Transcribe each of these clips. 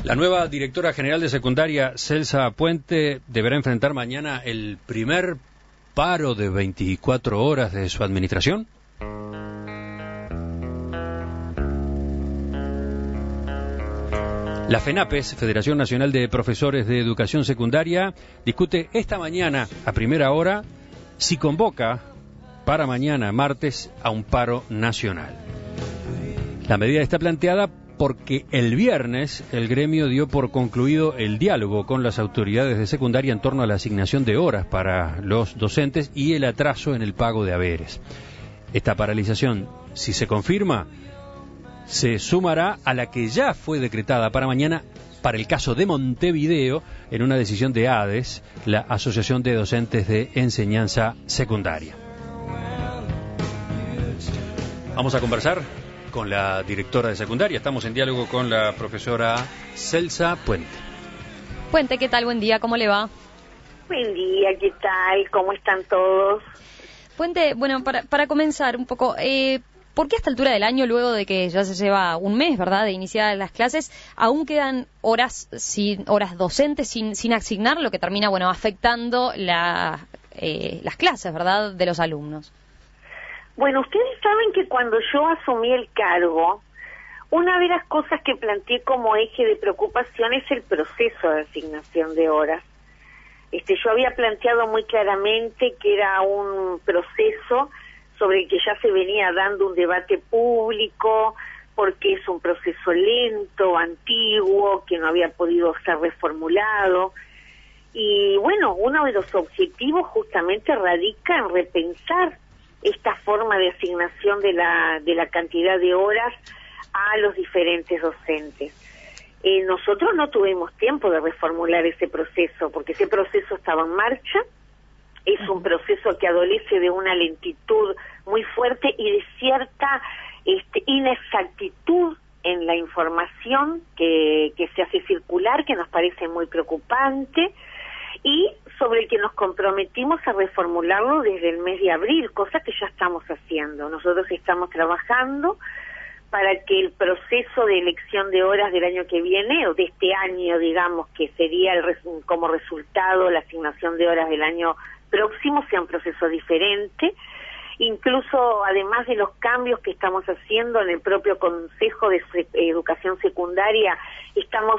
La nueva directora general de secundaria, Celsa Puente, deberá enfrentar mañana el primer paro de 24 horas de su administración. La FENAPES, Federación Nacional de Profesores de Educación Secundaria, discute esta mañana, a primera hora, si convoca para mañana, martes, a un paro nacional. La medida está planteada porque el viernes el gremio dio por concluido el diálogo con las autoridades de secundaria en torno a la asignación de horas para los docentes y el atraso en el pago de haberes. Esta paralización, si se confirma, se sumará a la que ya fue decretada para mañana para el caso de Montevideo en una decisión de ADES, la Asociación de Docentes de Enseñanza Secundaria. Vamos a conversar con la directora de secundaria. Estamos en diálogo con la profesora Celsa Puente. Puente, ¿qué tal? Buen día, ¿cómo le va? Buen día, ¿qué tal? ¿Cómo están todos? Puente, bueno, para comenzar un poco, ¿por qué a esta altura del año, luego de que ya se lleva un mes, ¿verdad?, de iniciar las clases, aún quedan horas docentes sin asignar, lo que termina, bueno, afectando las clases, ¿verdad?, de los alumnos? Bueno, ustedes saben que cuando yo asumí el cargo, una de las cosas que planteé como eje de preocupación es el proceso de asignación de horas. Yo había planteado muy claramente que era un proceso sobre el que ya se venía dando un debate público, porque es un proceso lento, antiguo, que no había podido ser reformulado. Y bueno, uno de los objetivos justamente radica en repensar esta forma de asignación de la cantidad de horas a los diferentes docentes. Nosotros no tuvimos tiempo de reformular ese proceso, porque ese proceso estaba en marcha. Es un proceso que adolece de una lentitud muy fuerte y de cierta inexactitud en la información que se hace circular, que nos parece muy preocupante, y sobre el que nos comprometimos a reformularlo desde el mes de abril, cosa que ya estamos haciendo. Nosotros estamos trabajando para que el proceso de elección de horas del año que viene, o de este año, digamos, que sería como resultado la asignación de horas del año próximo, sea un proceso diferente. Incluso, además de los cambios que estamos haciendo en el propio Consejo de Educación Secundaria, estamos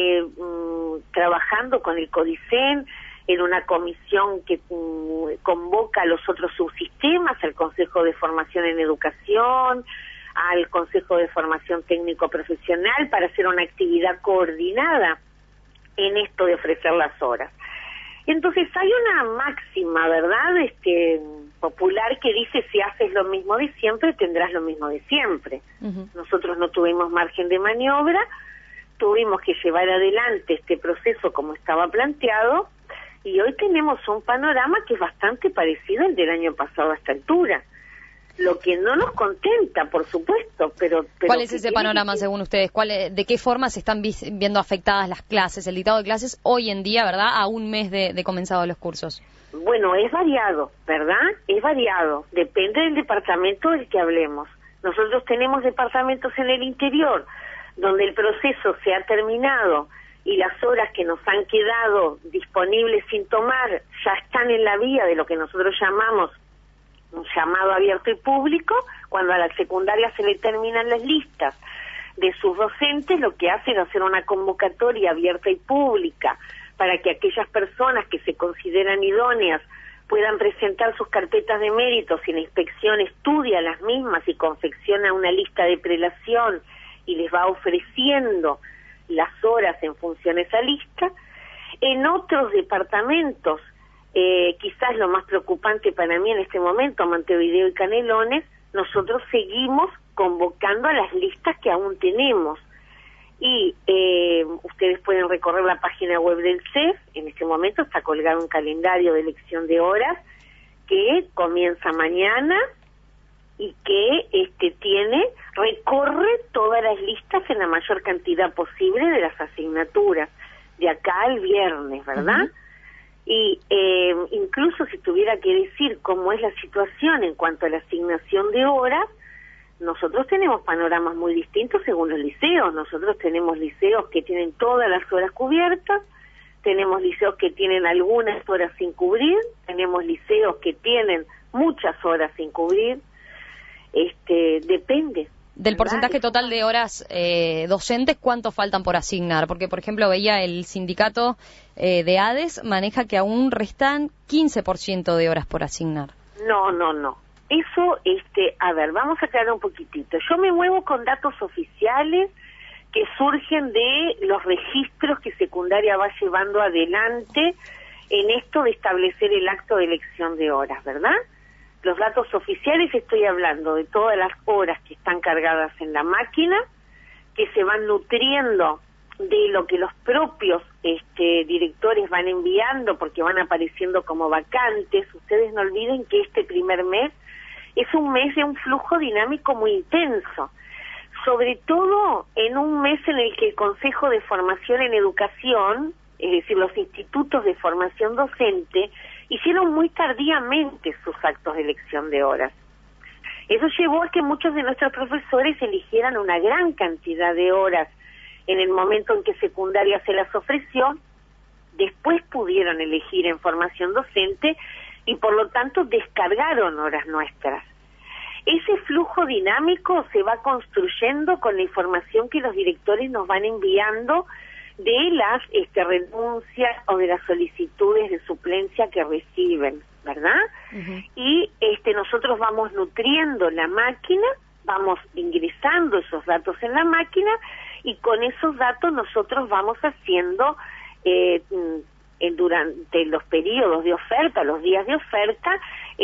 trabajando con el CODICEN en una comisión que convoca a los otros subsistemas, al Consejo de Formación en Educación, al Consejo de Formación Técnico Profesional, para hacer una actividad coordinada en esto de ofrecer las horas. Entonces hay una máxima, ¿verdad?, popular, que dice: si haces lo mismo de siempre, tendrás lo mismo de siempre. Uh-huh. Nosotros no tuvimos margen de maniobra, tuvimos que llevar adelante este proceso como estaba planteado, y hoy tenemos un panorama que es bastante parecido al del año pasado a esta altura. Lo que no nos contenta, por supuesto, pero ¿cuál es ese panorama según ustedes? ¿De qué forma se están viendo afectadas las clases, el dictado de clases hoy en día, ¿verdad?, a un mes de comenzado los cursos? Bueno, es variado, ¿verdad? Es variado, depende del departamento del que hablemos. Nosotros tenemos departamentos en el interior donde el proceso se ha terminado y las horas que nos han quedado disponibles sin tomar ya están en la vía de lo que nosotros llamamos un llamado abierto y público. Cuando a la secundaria se le terminan las listas de sus docentes, lo que hace es hacer una convocatoria abierta y pública para que aquellas personas que se consideran idóneas puedan presentar sus carpetas de méritos, y la inspección estudia las mismas y confecciona una lista de prelación y les va ofreciendo las horas en función a esa lista. En otros departamentos, quizás lo más preocupante para mí en este momento, Montevideo y Canelones, nosotros seguimos convocando a las listas que aún tenemos. Y ustedes pueden recorrer la página web del CEF. En este momento está colgado un calendario de elección de horas que comienza mañana y que recorre todas las listas en la mayor cantidad posible de las asignaturas, de acá al viernes, ¿verdad? Uh-huh. Y incluso si tuviera que decir cómo es la situación en cuanto a la asignación de horas, nosotros tenemos panoramas muy distintos según los liceos. Nosotros tenemos liceos que tienen todas las horas cubiertas, tenemos liceos que tienen algunas horas sin cubrir, tenemos liceos que tienen muchas horas sin cubrir. Depende. Del porcentaje total de horas docentes, ¿cuánto faltan por asignar? Porque, por ejemplo, veía el sindicato de ADES maneja que aún restan 15% de horas por asignar. No. Eso, a ver, vamos a aclarar un poquitito. Yo me muevo con datos oficiales que surgen de los registros que secundaria va llevando adelante en esto de establecer el acto de elección de horas, ¿verdad? Los datos oficiales, estoy hablando de todas las horas que están cargadas en la máquina, que se van nutriendo de lo que los propios directores van enviando porque van apareciendo como vacantes. Ustedes no olviden que este primer mes es un mes de un flujo dinámico muy intenso, sobre todo en un mes en el que el Consejo de Formación en Educación, es decir, los institutos de formación docente, hicieron muy tardíamente sus actos de elección de horas. Eso llevó a que muchos de nuestros profesores eligieran una gran cantidad de horas en el momento en que secundaria se las ofreció, después pudieron elegir en formación docente y por lo tanto descargaron horas nuestras. Ese flujo dinámico se va construyendo con la información que los directores nos van enviando de las renuncias o de las solicitudes de suplencia que reciben, ¿verdad? Uh-huh. Y nosotros vamos nutriendo la máquina, vamos ingresando esos datos en la máquina y con esos datos nosotros vamos haciendo durante los periodos de oferta, los días de oferta,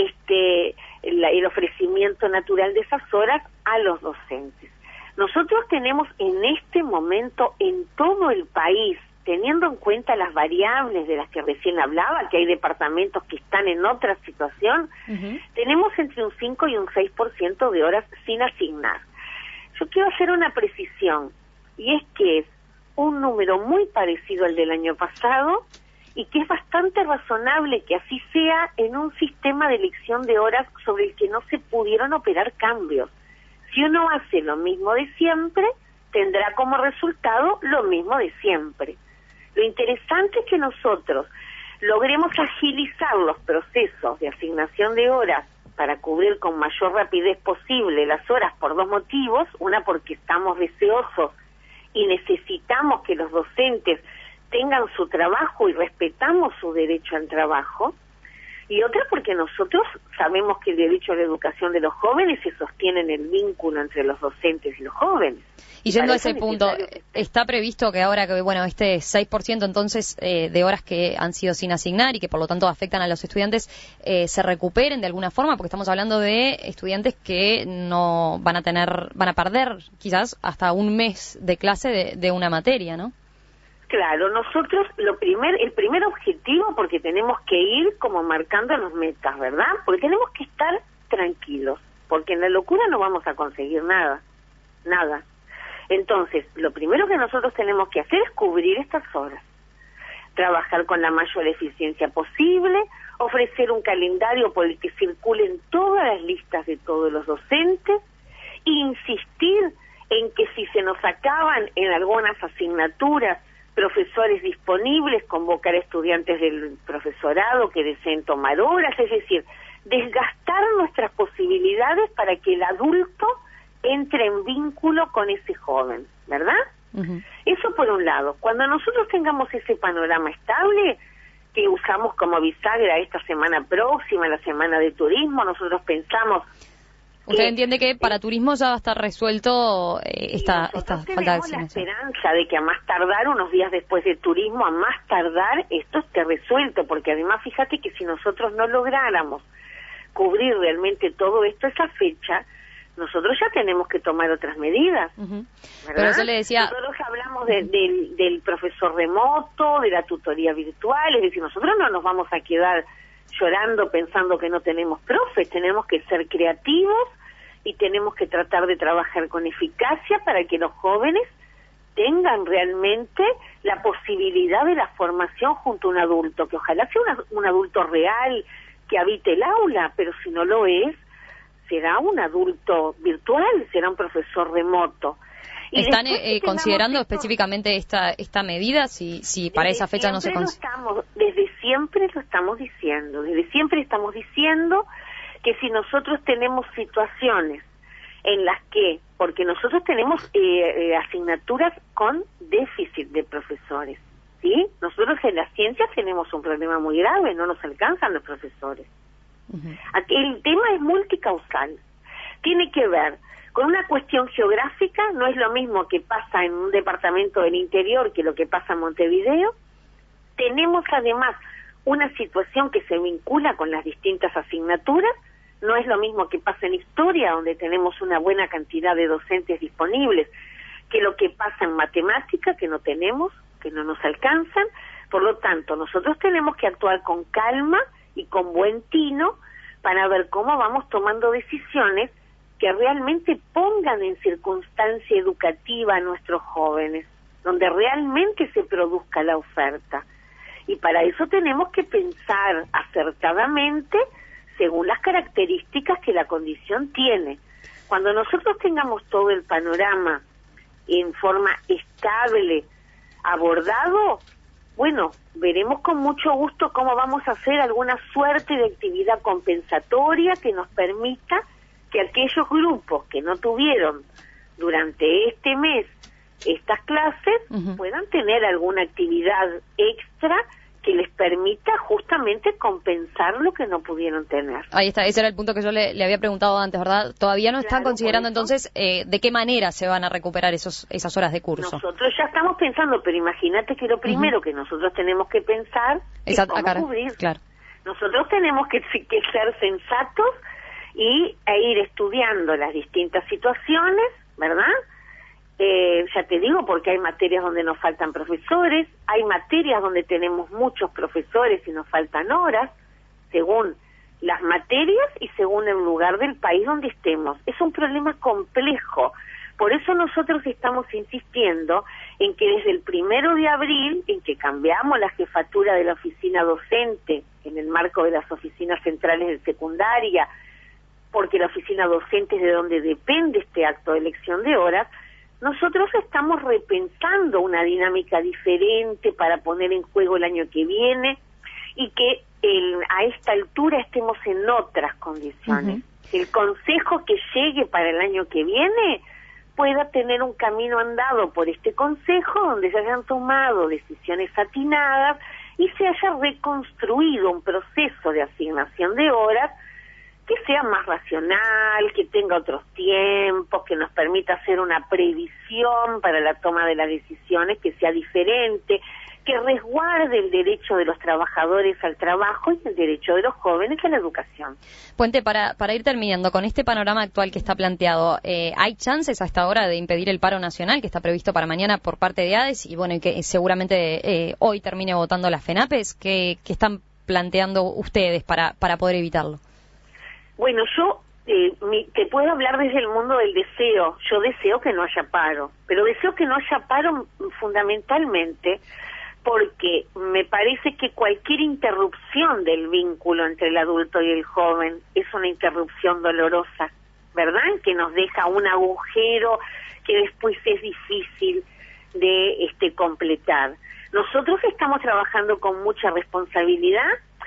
el ofrecimiento natural de esas horas a los docentes. Nosotros tenemos en este momento en todo el país, teniendo en cuenta las variables de las que recién hablaba, que hay departamentos que están en otra situación, uh-huh, tenemos entre un 5 y un 6% de horas sin asignar. Yo quiero hacer una precisión, y es que es un número muy parecido al del año pasado, y que es bastante razonable que así sea en un sistema de elección de horas sobre el que no se pudieron operar cambios. Si uno hace lo mismo de siempre, tendrá como resultado lo mismo de siempre. Lo interesante es que nosotros logremos agilizar los procesos de asignación de horas para cubrir con mayor rapidez posible las horas por dos motivos. Una, porque estamos deseosos y necesitamos que los docentes tengan su trabajo y respetamos su derecho al trabajo, y otra porque nosotros sabemos que el derecho a la educación de los jóvenes se sostiene en el vínculo entre los docentes y los jóvenes. Y yendo a ese punto, ¿está previsto que ahora que, bueno, este 6% entonces de horas que han sido sin asignar y que por lo tanto afectan a los estudiantes se recuperen de alguna forma? Porque estamos hablando de estudiantes que no van a perder quizás hasta un mes de clase de una materia, ¿no? Claro, nosotros el primer objetivo, porque tenemos que ir como marcando las metas, ¿verdad? Porque tenemos que estar tranquilos, porque en la locura no vamos a conseguir nada. Entonces, lo primero que nosotros tenemos que hacer es cubrir estas horas, trabajar con la mayor eficiencia posible, ofrecer un calendario por el que circulen todas las listas de todos los docentes, insistir en que si se nos acaban en algunas asignaturas profesores disponibles, convocar a estudiantes del profesorado que deseen tomar horas, es decir, desgastar nuestras posibilidades para que el adulto entre en vínculo con ese joven, ¿verdad? Uh-huh. Eso por un lado. Cuando nosotros tengamos ese panorama estable, que usamos como bisagra esta semana próxima, la semana de turismo, nosotros pensamos... ¿Usted entiende que para turismo ya va a estar resuelto esta falta de asignación? Tenemos la esperanza de que a más tardar, unos días después de turismo, a más tardar, esto esté resuelto, porque además fíjate que si nosotros no lográramos cubrir realmente todo esto, esa fecha, nosotros ya tenemos que tomar otras medidas. Uh-huh. Pero yo le decía... Nosotros hablamos del profesor remoto, de la tutoría virtual, es decir, nosotros no nos vamos a quedar llorando pensando que no tenemos profes, tenemos que ser creativos y tenemos que tratar de trabajar con eficacia para que los jóvenes tengan realmente la posibilidad de la formación junto a un adulto, que ojalá sea un adulto real que habite el aula, pero si no lo es, será un adulto virtual, será un profesor remoto. Y ¿están considerando específicamente esta medida? Si para esa fecha no se Desde siempre lo estamos diciendo. Desde siempre estamos diciendo que si nosotros tenemos situaciones en las que, porque nosotros tenemos asignaturas con déficit de profesores, ¿sí? Nosotros en las ciencias tenemos un problema muy grave, no nos alcanzan los profesores. Aquí el tema es multicausal. Tiene que ver con una cuestión geográfica, no es lo mismo que pasa en un departamento del interior que lo que pasa en Montevideo. Tenemos además una situación que se vincula con las distintas asignaturas, no es lo mismo que pasa en historia, donde tenemos una buena cantidad de docentes disponibles, que lo que pasa en matemática, que no tenemos, que no nos alcanzan. Por lo tanto, nosotros tenemos que actuar con calma y con buen tino para ver cómo vamos tomando decisiones que realmente pongan en circunstancia educativa a nuestros jóvenes, donde realmente se produzca la oferta. Y para eso tenemos que pensar acertadamente según las características que la condición tiene. Cuando nosotros tengamos todo el panorama en forma estable, abordado, bueno, veremos con mucho gusto cómo vamos a hacer alguna suerte de actividad compensatoria que nos permita que aquellos grupos que no tuvieron durante este mes estas clases puedan tener alguna actividad extra que les permita justamente compensar lo que no pudieron tener. Ahí está, ese era el punto que yo le había preguntado antes, ¿verdad? Todavía no están considerando entonces de qué manera se van a recuperar esas horas de curso. Nosotros ya estamos pensando, pero imagínate que lo primero que nosotros tenemos que pensar es cómo cubrir. Claro. Nosotros tenemos que ser sensatos y ir estudiando las distintas situaciones, ¿verdad? Ya te digo, porque hay materias donde nos faltan profesores, hay materias donde tenemos muchos profesores y nos faltan horas, según las materias y según el lugar del país donde estemos. Es un problema complejo. Por eso nosotros estamos insistiendo en que desde el 1 de abril, en que cambiamos la jefatura de la oficina docente en el marco de las oficinas centrales de secundaria, porque la oficina docente es de donde depende este acto de elección de horas, nosotros estamos repensando una dinámica diferente para poner en juego el año que viene y que a esta altura estemos en otras condiciones. El consejo que llegue para el año que viene pueda tener un camino andado por este consejo donde se hayan tomado decisiones atinadas y se haya reconstruido un proceso de asignación de horas que sea más racional, que tenga otros tiempos, que nos permita hacer una previsión para la toma de las decisiones, que sea diferente, que resguarde el derecho de los trabajadores al trabajo y el derecho de los jóvenes a la educación. Puente, para ir terminando, con este panorama actual que está planteado, ¿hay chances hasta ahora de impedir el paro nacional que está previsto para mañana por parte de ADES y bueno, y que seguramente hoy termine votando las FENAPES? ¿Qué están planteando ustedes para poder evitarlo? Bueno, yo te puedo hablar desde el mundo del deseo. Yo deseo que no haya paro, pero deseo que no haya paro fundamentalmente porque me parece que cualquier interrupción del vínculo entre el adulto y el joven es una interrupción dolorosa, ¿verdad? Que nos deja un agujero que después es difícil de completar. Nosotros estamos trabajando con mucha responsabilidad.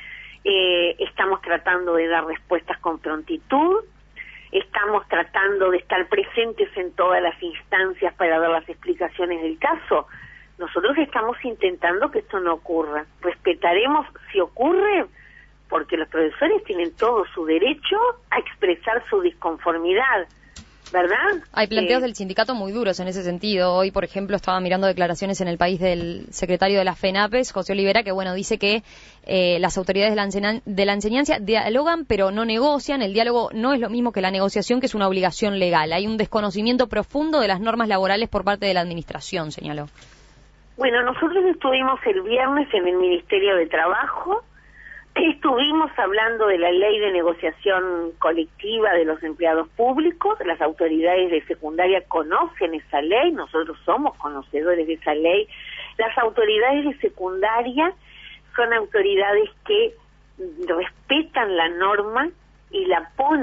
Estamos tratando de dar respuestas con prontitud, estamos tratando de estar presentes en todas las instancias para dar las explicaciones del caso. Nosotros estamos intentando que esto no ocurra. Respetaremos si ocurre, porque los profesores tienen todo su derecho a expresar su disconformidad, ¿verdad? Hay planteos del sindicato muy duros en ese sentido. Hoy, por ejemplo, estaba mirando declaraciones en El País del secretario de la FENAPES, José Olivera, que bueno, dice que las autoridades de la enseñanza dialogan pero no negocian. El diálogo no es lo mismo que la negociación, que es una obligación legal. Hay un desconocimiento profundo de las normas laborales por parte de la administración, señaló. Bueno, nosotros estuvimos el viernes en el Ministerio de Trabajo. Estuvimos hablando de la ley de negociación colectiva de los empleados públicos. Las autoridades de secundaria conocen esa ley, nosotros somos conocedores de esa ley. Las autoridades de secundaria son autoridades que respetan la norma y la ponen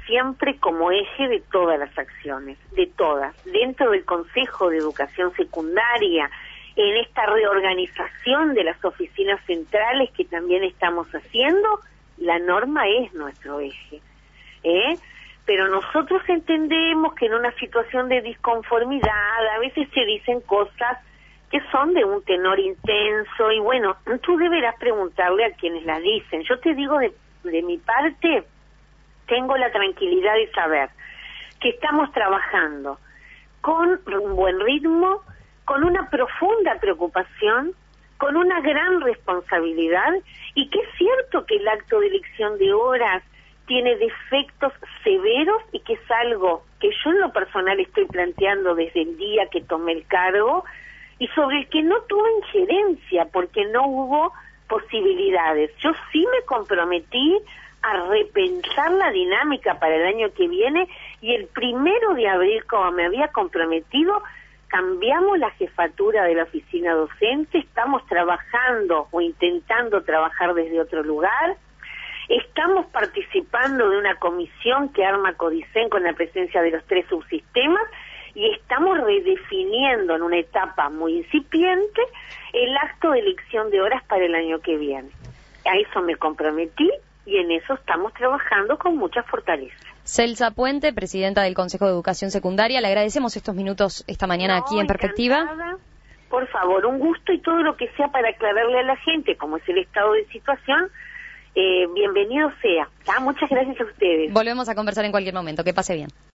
siempre como eje de todas las acciones, de todas. Dentro del Consejo de Educación Secundaria, en esta reorganización de las oficinas centrales que también estamos haciendo, la norma es nuestro eje. Pero nosotros entendemos que en una situación de disconformidad a veces se dicen cosas que son de un tenor intenso y bueno, tú deberás preguntarle a quienes las dicen. Yo te digo de mi parte, tengo la tranquilidad de saber que estamos trabajando con un buen ritmo, con una profunda preocupación, con una gran responsabilidad y que es cierto que el acto de elección de horas tiene defectos severos y que es algo que yo en lo personal estoy planteando desde el día que tomé el cargo y sobre el que no tuve injerencia porque no hubo posibilidades. Yo sí me comprometí a repensar la dinámica para el año que viene y el 1 de abril, como me había comprometido, cambiamos la jefatura de la oficina docente, estamos trabajando o intentando trabajar desde otro lugar. Estamos participando de una comisión que arma Codicen con la presencia de los 3 subsistemas y estamos redefiniendo en una etapa muy incipiente el acto de elección de horas para el año que viene. A eso me comprometí y en eso estamos trabajando con mucha fortaleza. Celsa Puente, presidenta del Consejo de Educación Secundaria, le agradecemos estos minutos esta mañana aquí en Perspectiva. Encantada. Por favor, un gusto y todo lo que sea para aclararle a la gente cómo es el estado de situación. Bienvenido sea. Muchas gracias a ustedes. Volvemos a conversar en cualquier momento. Que pase bien.